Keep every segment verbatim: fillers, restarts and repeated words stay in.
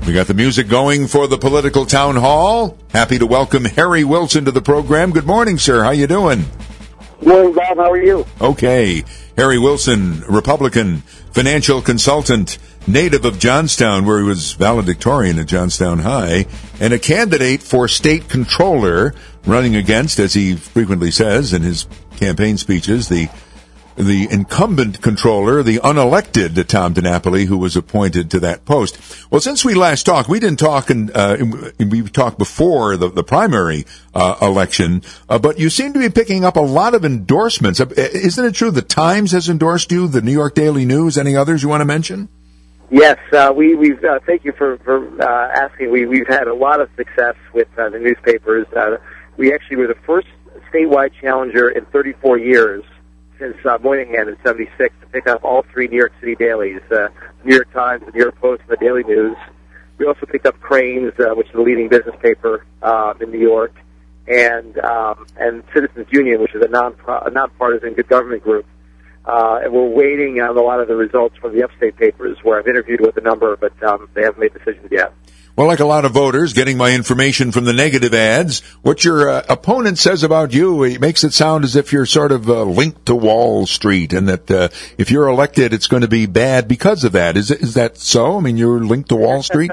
We got the music going for the political town hall. Happy to welcome Harry Wilson to the program. Good morning, sir. How you doing? Good morning, Bob. How are you? Okay. Harry Wilson, Republican, financial consultant, native of Johnstown, where he was valedictorian at Johnstown High, and a candidate for state controller, running against, as he frequently says in his campaign speeches, the the incumbent controller, the unelected Tom DiNapoli, who was appointed to that post. Well, since we last talked, we didn't talk, and uh, we talked before the, the primary uh, election, uh, but you seem to be picking up a lot of endorsements. Uh, isn't it true the Times has endorsed you, the New York Daily News? Any others you want to mention? Yes, uh, we, we've, uh, thank you for, for uh, asking. We, we've had a lot of success with uh, the newspapers. Uh, we actually were the first statewide challenger in thirty-four years since uh, Moynihan in seventy-six to pick up all three New York City dailies, uh, New York Times, the New York Post, and the Daily News. We also picked up Crain's, uh, which is the leading business paper uh, in New York, and um, and Citizens Union, which is a, non a nonpartisan good government group. Uh, and we're waiting on a lot of the results from the upstate papers, where I've interviewed with a number, but um, they haven't made decisions yet. Well, like a lot of voters, getting my information from the negative ads. What your uh, opponent says about you, it makes it sound as if you're sort of uh, linked to Wall Street, and that uh, if you're elected, it's going to be bad because of that. Is is that so? I mean, you're linked to Wall Street?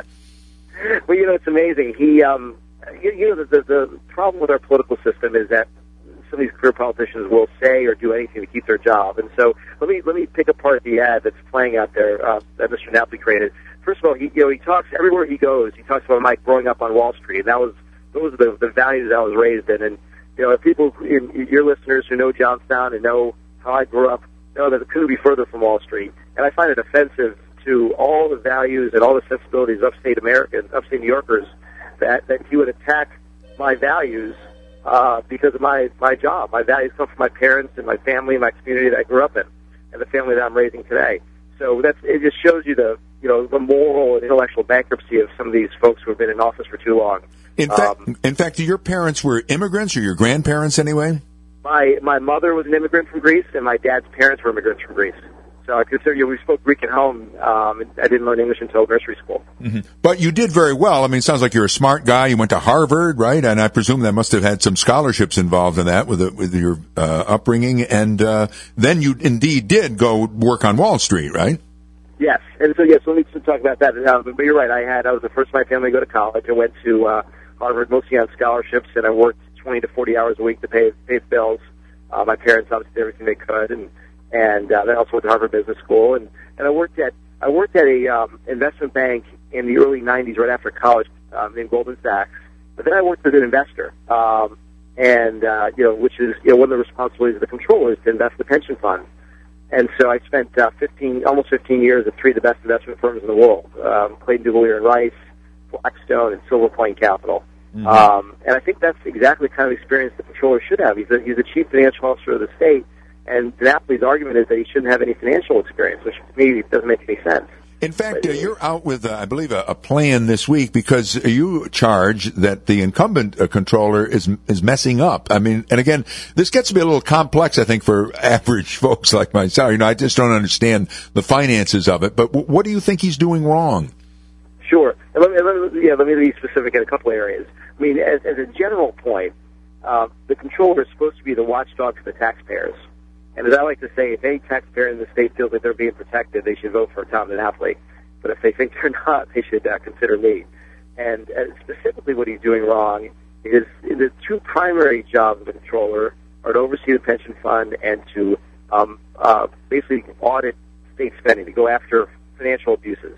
Well, you know, it's amazing. He, um, you, you know, the, the, the problem with our political system is that some of these career politicians will say or do anything to keep their job. And so let me let me pick apart the ad that's playing out there uh, that Mister Napoli created. First of all, he you know he talks everywhere he goes. He talks about Mike growing up on Wall Street. And that was those are the, the values that I was raised in. And you know, if people, in, your listeners who know Johnstown and know how I grew up, know that it couldn't be further from Wall Street. And I find it offensive to all the values and all the sensibilities of upstate Americans, upstate New Yorkers, that that he would attack my values. Uh, because of my, my job. My values come from my parents and my family and my community that I grew up in and the family that I'm raising today. So that's, it just shows you the, you know, the moral and intellectual bankruptcy of some of these folks who have been in office for too long. In fact, um, in fact, your parents were immigrants, or your grandparents anyway? My, my mother was an immigrant from Greece, and my dad's parents were immigrants from Greece. So I consider, you know, we spoke Greek at home. Um, I didn't learn English until nursery school. Mm-hmm. But you did very well. I mean, it sounds like you're a smart guy. You went to Harvard, right? And I presume that must have had some scholarships involved in that with the, with your uh, upbringing. And uh, then you indeed did go work on Wall Street, right? Yes. And so, yes, let me talk about that. Uh, but you're right. I had I was the first of my family to go to college. I went to uh, Harvard mostly on scholarships, and I worked twenty to forty hours a week to pay pay the bills. Uh, my parents obviously did everything they could, and And uh, then I also went to Harvard Business School, and, and I worked at I worked at a um, investment bank in the early nineties, right after college, um, in Goldman Sachs. But then I worked as an investor, um, and uh, you know, which is you know one of the responsibilities of the controller is to invest in the pension fund. And so I spent uh, fifteen, almost fifteen years at three of the best investment firms in the world: um, Clayton Dubilier and Rice, Blackstone, and Silver Point Capital. Mm-hmm. Um, and I think that's exactly the kind of experience the controller should have. He's a, he's the chief financial officer of the state. And DiNapoli's argument is that he shouldn't have any financial experience, which to me doesn't make any sense. In fact, uh, you're out with, uh, I believe, a, a plan this week because you charge that the incumbent uh, controller is is messing up. I mean, and again, this gets to be a little complex, I think, for average folks like myself. You know, I just don't understand the finances of it. But w- what do you think he's doing wrong? Sure. And let me, let me, yeah, let me be specific in a couple areas. I mean, as, as a general point, uh, the controller is supposed to be the watchdog for the taxpayers. And as I like to say, if any taxpayer in the state feels like they're being protected, they should vote for Tom DiNapoli. But if they think they're not, they should uh, consider me. And uh, specifically what he's doing wrong is the two primary jobs of the controller are to oversee the pension fund and to um, uh, basically audit state spending, to go after financial abuses.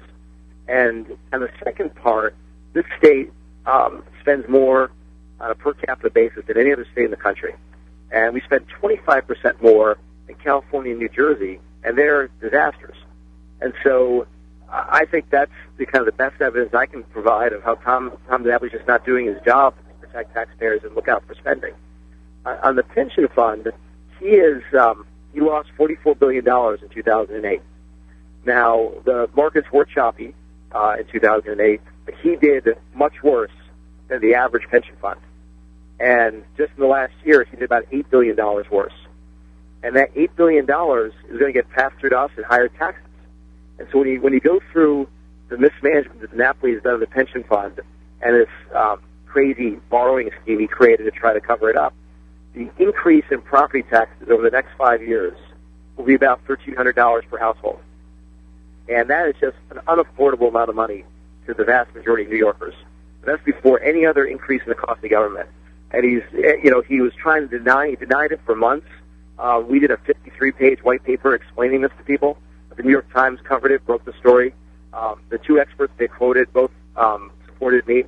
And on the second part, this state um, spends more on a per capita basis than any other state in the country. And we spend twenty-five percent more in California and New Jersey, and they're disasters. And so uh, I think that's the kind of the best evidence I can provide of how Tom, Tom DiNapoli's just not doing his job to protect taxpayers and look out for spending. Uh, on the pension fund, he is um, he lost forty-four billion dollars in two thousand eight. Now, the markets were choppy uh, in two thousand eight, but he did much worse than the average pension fund. And just in the last year, he did about eight billion dollars worse. And that eight billion dollars is going to get passed through to us in higher taxes. And so when you, when you go through the mismanagement that DiNapoli has done in the pension fund and this um, crazy borrowing scheme he created to try to cover it up, the increase in property taxes over the next five years will be about thirteen hundred dollars per household. And that is just an unaffordable amount of money to the vast majority of New Yorkers. And that's before any other increase in the cost of government. And he's, you know, he was trying to deny, he denied it for months. Uh, we did a fifty-three page white paper explaining this to people. The New York Times covered it, broke the story. Um, the two experts they quoted both um, supported me.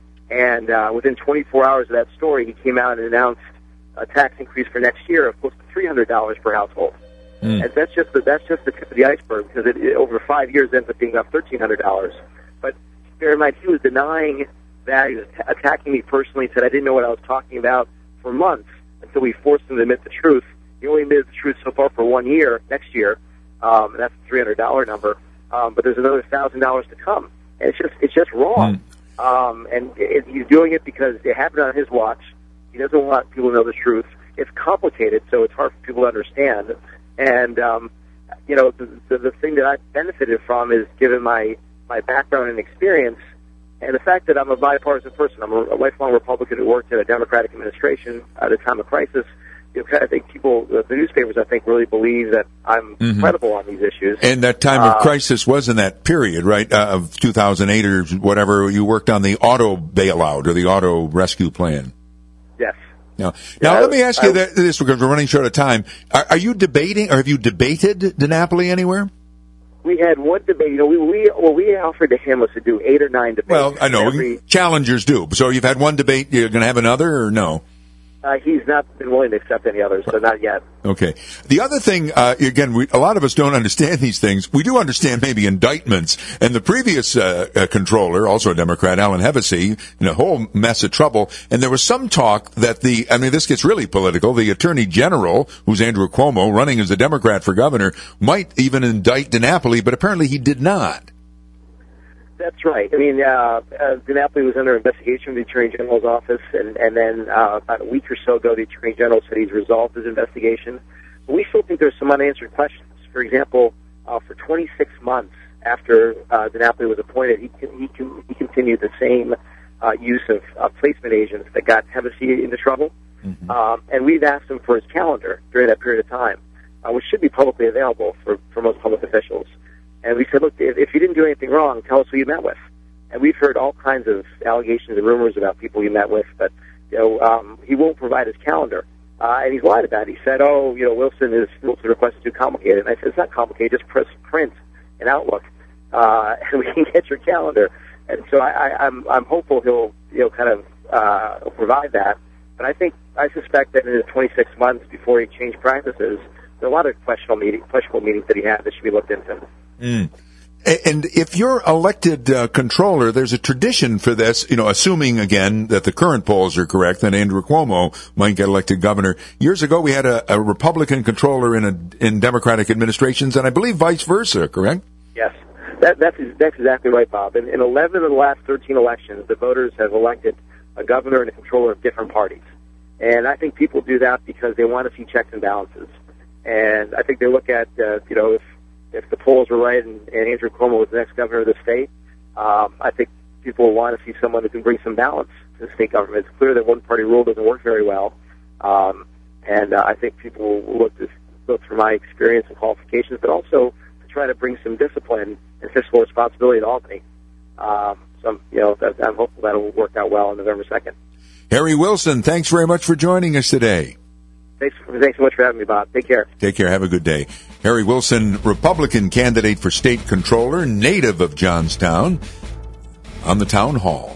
And uh, within twenty-four hours of that story, he came out and announced a tax increase for next year of close to three hundred dollars per household. Mm. And that's just the, that's just the tip of the iceberg, because it, it, over five years ends up being about thirteen hundred dollars. But bear in mind, he was denying that. He was t- attacking me personally, said I didn't know what I was talking about for months until we forced him to admit the truth. He only admitted the truth so far for one year, next year, um, and that's the three hundred dollars number. Um, but there's another one thousand dollars to come. And it's just it's just wrong. Mm. Um, and it, he's doing it because it happened on his watch. He doesn't want people to know the truth. It's complicated, so it's hard for people to understand. And, um, you know, the, the, the thing that I've benefited from is, given my, my background and experience, and the fact that I'm a bipartisan person. I'm a, a lifelong Republican who worked in a Democratic administration at a time of crisis. You know, I think people, the, the newspapers, I think, really believe that I'm mm-hmm. credible on these issues. And that time of uh, crisis was in that period, right, uh, of two thousand eight or whatever. You worked on the auto bailout or the auto rescue plan. Yes. Now, now yeah, let me ask I, you that, this, because we're running short of time. Are, are you debating, or have you debated DiNapoli anywhere? We had one debate. You know, we we well, we offered to him was to do eight or nine debates. Well, I know every, challengers do. So you've had one debate. You're going to have another, or no? Uh, he's not been willing to accept any others, so not yet. Okay. The other thing, uh, again, we, a lot of us don't understand these things. We do understand maybe indictments. And the previous uh, uh, controller, also a Democrat, Alan Hevesy, in a whole mess of trouble. And there was some talk that the, I mean, this gets really political, the Attorney General, who's Andrew Cuomo, running as a Democrat for governor, might even indict DiNapoli, but apparently he did not. That's right. I mean, uh, uh, DiNapoli was under investigation from the Attorney General's office, and, and then uh, about a week or so ago, the Attorney General said he's resolved his investigation. But we still think there's some unanswered questions. For example, uh, for twenty-six months after uh, DiNapoli was appointed, he he, he continued the same uh, use of uh, placement agents that got Hevesy into trouble. Mm-hmm. Um, and we've asked him for his calendar during that period of time, uh, which should be publicly available for, for most public officials. And we said, look, if, if you didn't do anything wrong, tell us who you met with. And we've heard all kinds of allegations and rumors about people you met with, but you know, um, he won't provide his calendar. Uh, and he's lied about it. He said, oh, you know, Wilson is Wilson's request is too complicated. And I said, it's not complicated. Just press print in Outlook, uh, and we can get your calendar. And so I, I, I'm I'm hopeful he'll you know kind of uh, provide that. But I think I suspect that in the twenty-six months before he changed practices, there are a lot of questionable meetings, questionable meetings that he had that should be looked into. Mm. And if you're elected uh, controller, there's a tradition for this, you know, assuming, again, that the current polls are correct, that Andrew Cuomo might get elected governor. Years ago, we had a, a Republican controller in a, in Democratic administrations, and I believe vice versa, correct? Yes. That, that's, that's exactly right, Bob. In, in eleven of the last thirteen elections, the voters have elected a governor and a controller of different parties. And I think people do that because they want to see checks and balances. And I think they look at, uh, you know, if If the polls were right and, and Andrew Cuomo was the next governor of the state, um, I think people want to see someone who can bring some balance to the state government. It's clear that one-party rule doesn't work very well, um, and uh, I think people will look, to, look for my experience and qualifications, but also to try to bring some discipline and fiscal responsibility to Albany. Um, so, I'm, you know, that, I'm hopeful that will work out well on November second. Harry Wilson, thanks very much for joining us today. Thanks, thanks so much for having me, Bob. Take care. Take care. Have a good day. Harry Wilson, Republican candidate for state controller, native of Johnstown, on the town hall.